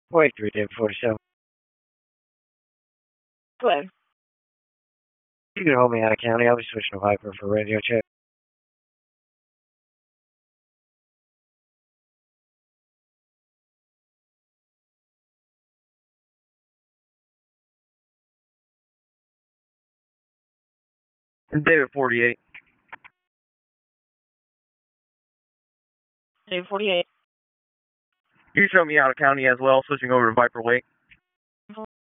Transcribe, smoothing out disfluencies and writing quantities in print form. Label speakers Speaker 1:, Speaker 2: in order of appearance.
Speaker 1: Wait, 3 David 47.
Speaker 2: Go ahead.
Speaker 1: You can hold me out of county. I'll be switching to Viper for radio check.
Speaker 3: David 48.
Speaker 2: David 48.
Speaker 3: You show me out of county as well, switching over to Viper Lake.